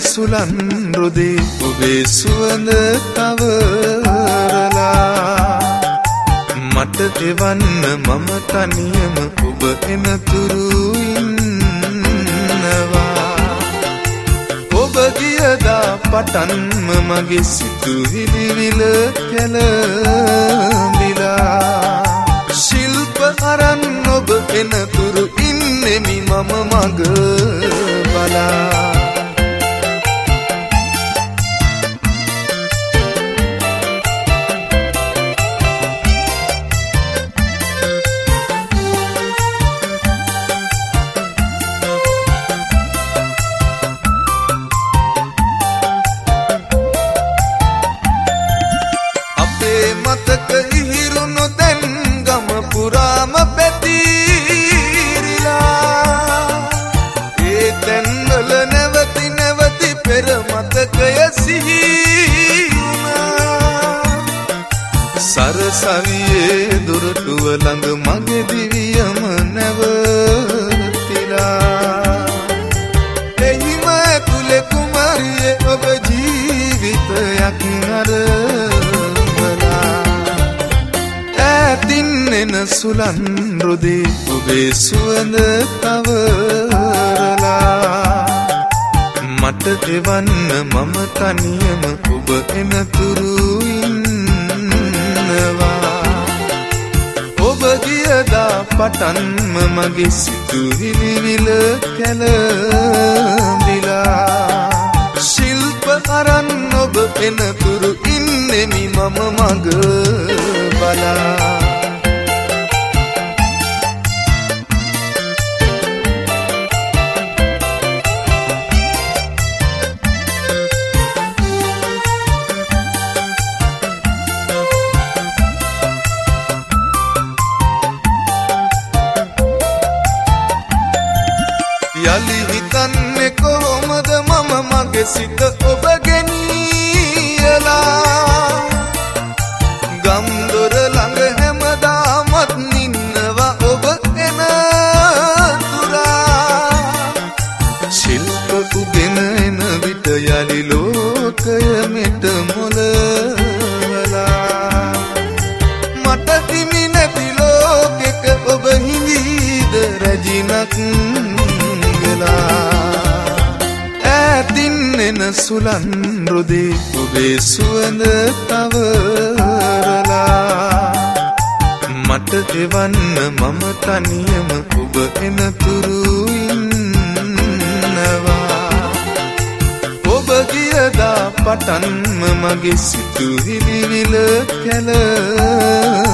සුලන් රොදේ ඔබේ සුවඳ කවරලා මට එවන්න මම තනියම ඔබ එනතුරු ඉන්නවා ඔබ ගියදා පටන්ම මගේ සිතුවිලි විල කැළඹිලා ශිල්ප අරන් ඔබ එනතුරු ඉන්නෙමි මම මග බලා මතක ඉහිරුණු දැන් ගම පුරාම පැතිරිලා ඒ තැන්වල නැවති නැවති පෙර මතකය සිහි වුණා සරසවියේ දොරටුව ළඟ මගේ දිවියම නැවතිලා එහිම ඇතුලේ කුමරියේ ඔබ ජීවිතයක් අර එන සුලන් රොදේ ඔබේ සුවඳ කවරලා මට එවන්න මම තනියම ඔබ එනතුරු ඉන්නවා ඔබ ගියදා පටන්ම මගේ සිතුවිලි විල කැළඹිලා ශිල්ප අරන් ඔබ එනතුරු ඉන්නෙමි මම මග බලා යලි හිතන්නේ කොහොමද මම මගේ සිත ඔබ ගෙනියලා ගම් දොර ළඟ හැමදාමත් නින්නවා ඔබ එන තුරා ශිල්ප උගෙන එන විට යලි ලෝකය මෙට මොලවලා මට හිමි නැති ලෝකෙක ඔබ හිඳීද රැජිනක් ඈතින් එන සුලන් රොදේ ඔබේ සුවඳ කවරලා මට එවන්න මම තනියම ඔබ එනතුරු ඉන්නවා ඔබ ගියදා පටන්ම මගේ සිතුවිලි විල කැළඹිලා